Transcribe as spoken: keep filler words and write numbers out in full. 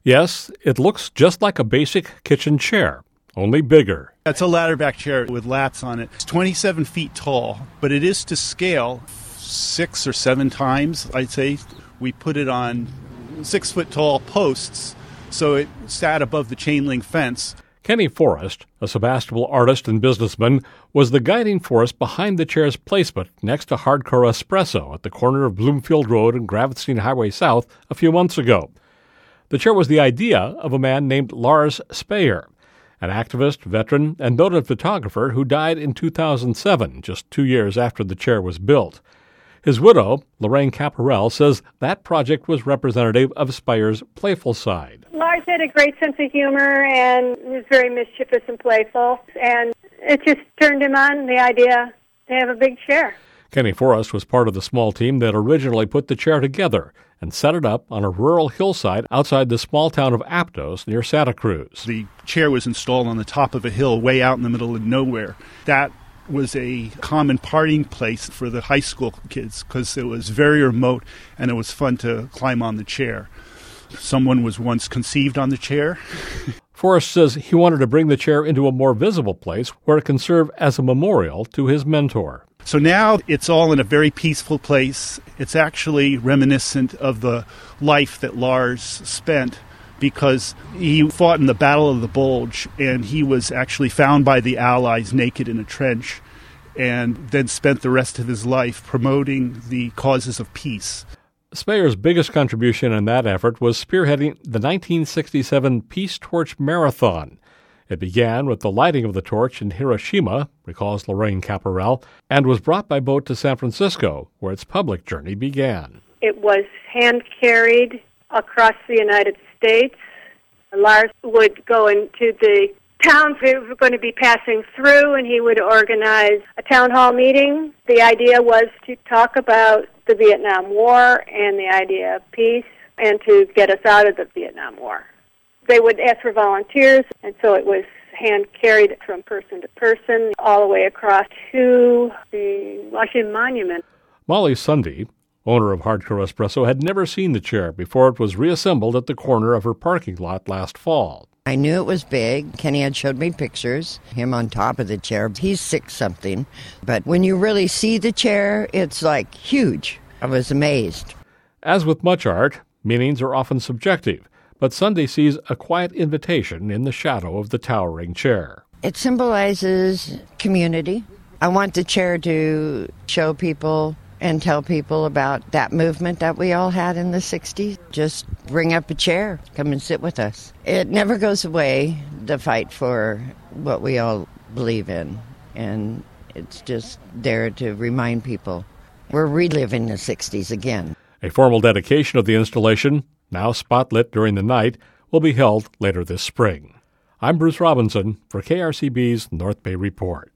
Yes, it looks just like a basic kitchen chair, only bigger. It's a ladder back chair with lats on it. It's twenty-seven feet tall, but it is to scale six or seven times, I'd say. We put it on six foot tall posts, so it sat above the chain link fence. Kenny Forrest, a Sebastopol artist and businessman, was the guiding force behind the chair's placement next to Hardcore Espresso at the corner of Bloomfield Road and Gravestein Highway South a few months ago. The chair was the idea of a man named Lars Speyer, an activist, veteran, and noted photographer who died in two thousand seven, just two years after the chair was built. His widow, Lorraine Caparel, says that project was representative of Speyer's playful side. Lars had a great sense of humor and was very mischievous and playful, and it just turned him on the idea to have a big chair. Kenny Forrest was part of the small team that originally put the chair together and set it up on a rural hillside outside the small town of Aptos near Santa Cruz. The chair was installed on the top of a hill way out in the middle of nowhere. That was a common partying place for the high school kids because it was very remote and it was fun to climb on the chair. Someone was once conceived on the chair. Forrest says he wanted to bring the chair into a more visible place where it can serve as a memorial to his mentor. So now it's all in a very peaceful place. It's actually reminiscent of the life that Lars spent because he fought in the Battle of the Bulge, and he was actually found by the Allies naked in a trench and then spent the rest of his life promoting the causes of peace. Speyer's biggest contribution in that effort was spearheading the nineteen sixty-seven Peace Torch Marathon. It began with the lighting of the torch in Hiroshima, recalls Lorraine Caparel, and was brought by boat to San Francisco, where its public journey began. It was hand-carried across the United States. Lars would go into the towns we were going to be passing through, and he would organize a town hall meeting. The idea was to talk about the Vietnam War and the idea of peace and to get us out of the Vietnam War. They would ask for volunteers, and so it was hand-carried from person to person all the way across to the Washington Monument. Molly Sunday, owner of Hardcore Espresso, had never seen the chair before it was reassembled at the corner of her parking lot last fall. I knew it was big. Kenny had showed me pictures, him on top of the chair. He's six something. But when you really see the chair, it's like huge. I was amazed. As with much art, meanings are often subjective, but Sunday sees a quiet invitation in the shadow of the towering chair. It symbolizes community. I want the chair to show people and tell people about that movement that we all had in the sixties. Just bring up a chair, come and sit with us. It never goes away, the fight for what we all believe in, and it's just there to remind people we're reliving the sixties again. A formal dedication of the installation, now spotlit during the night, will be held later this spring. I'm Bruce Robinson for K R C B's North Bay Report.